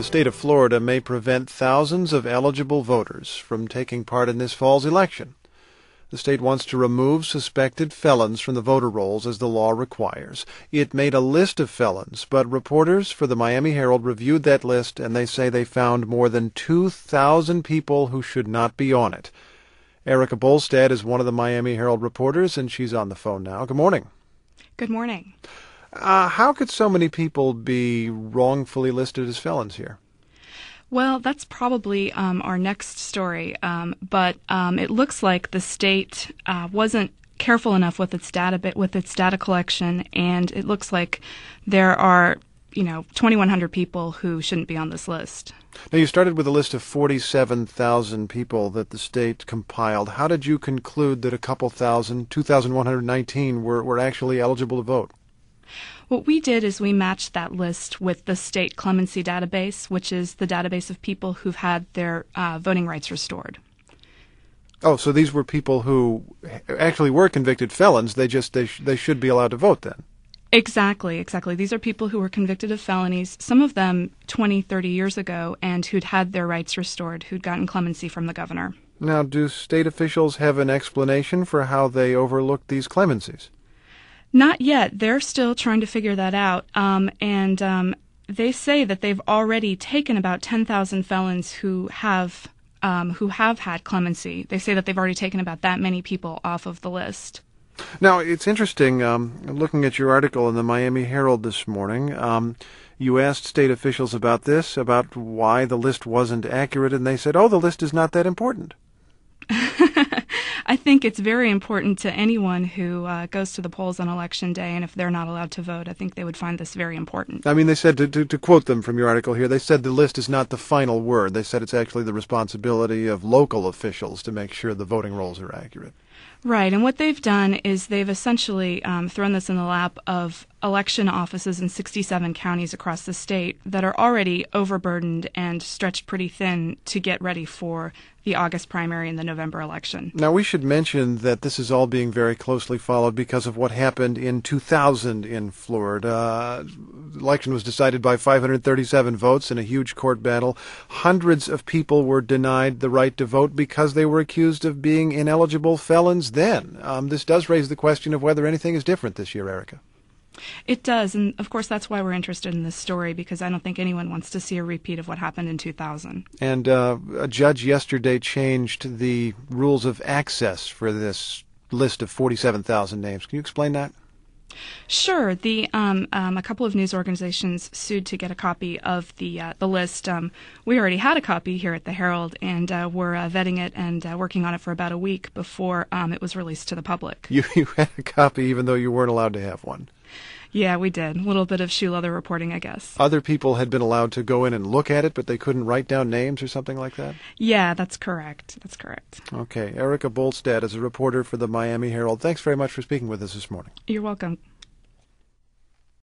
state of Florida may prevent thousands of eligible voters from taking part in this fall's election. The state wants to remove suspected felons from the voter rolls as the law requires. It made a list of felons, but reporters for the Miami Herald reviewed that list, and they say they found more than 2,000 people who should not be on it. Erica Bolstad is one of the Miami Herald reporters, and she's on the phone now. Good morning. Good morning. How could so many people be wrongfully listed as felons here? Well, that's probably our next story, but it looks like the state wasn't careful enough with its data collection, and it looks like there are 2,100 people who shouldn't be on this list. Now, you started with a list of 47,000 people that the state compiled. How did you conclude that a couple thousand, 2,119, were actually eligible to vote? What we did is we matched that list with the state clemency database, which is the database of people who've had their voting rights restored. Oh, so these were people who actually were convicted felons. They should be allowed to vote then. Exactly. These are people who were convicted of felonies, some of them 20, 30 years ago, and who'd had their rights restored, who'd gotten clemency from the governor. Now, do state officials have an explanation for how they overlooked these clemencies? Not yet. They're still trying to figure that out. And they say that they've already taken about 10,000 felons who have had clemency. They say that they've already taken about that many people off of the list. Now, it's interesting, looking at your article in the Miami Herald this morning, you asked state officials about this, about why the list wasn't accurate, and they said, the list is not that important. I think it's very important to anyone who goes to the polls on Election Day, and if they're not allowed to vote, I think they would find this very important. I mean, they said, to quote them from your article here, they said the list is not the final word. They said it's actually the responsibility of local officials to make sure the voting rolls are accurate. Right, and what they've done is they've essentially thrown this in the lap of election offices in 67 counties across the state that are already overburdened and stretched pretty thin to get ready for the August primary and the November election. Now, we should mention that this is all being very closely followed because of what happened in 2000 in Florida. The election was decided by 537 votes in a huge court battle. Hundreds of people were denied the right to vote because they were accused of being ineligible felons then. This does raise the question of whether anything is different this year, Erica. It does, and of course that's why we're interested in this story, because I don't think anyone wants to see a repeat of what happened in 2000. And a judge yesterday changed the rules of access for this list of 47,000 names. Can you explain that? Sure. A couple of news organizations sued to get a copy of the list. We already had a copy here at the Herald, and we're vetting it and working on it for about a week before it was released to the public. You had a copy even though you weren't allowed to have one? Yeah, we did. A little bit of shoe leather reporting, I guess. Other people had been allowed to go in and look at it, but they couldn't write down names or something like that? Yeah, that's correct. Okay. Erica Bolstad is a reporter for the Miami Herald. Thanks very much for speaking with us this morning. You're welcome.